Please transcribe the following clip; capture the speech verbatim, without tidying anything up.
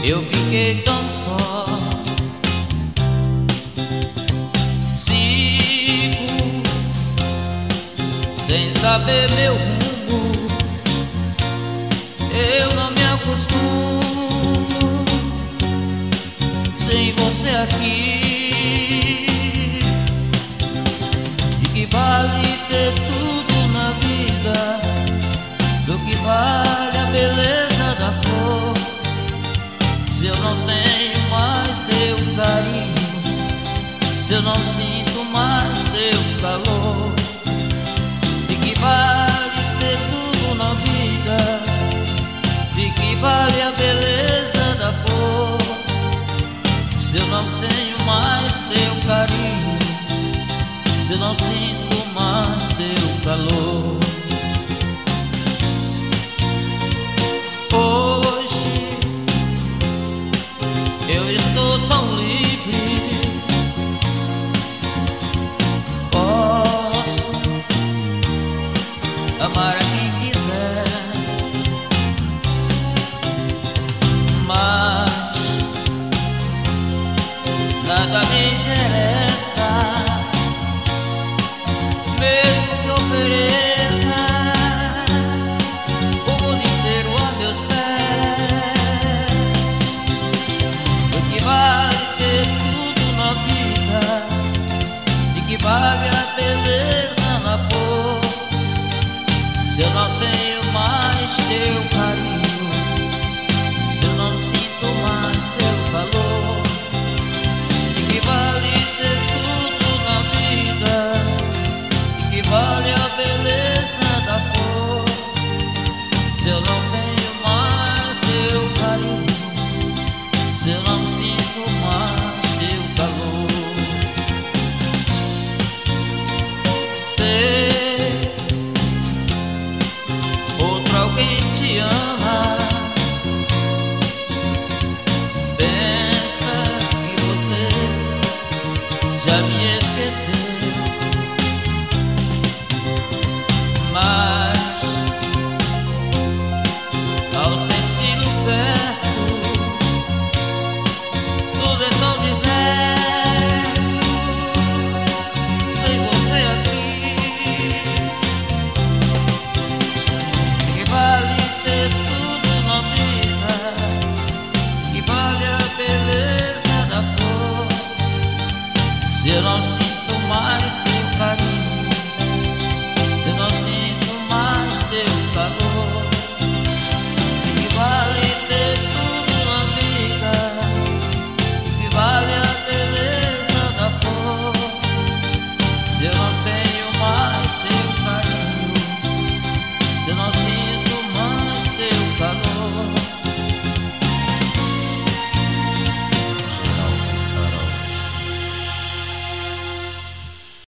eu fiquei tão só. Sigo sem saber meu rumo, eu não me acostumo sem você aqui. De que vale ter tudo na vida? Do que vale a beleza da cor, se eu não tenho mais teu carinho, se eu não sinto mais teu calor? De que vale ter tudo na vida? De que vale a beleza da cor, se eu não tenho mais teu carinho, se eu não sinto mais teu calor?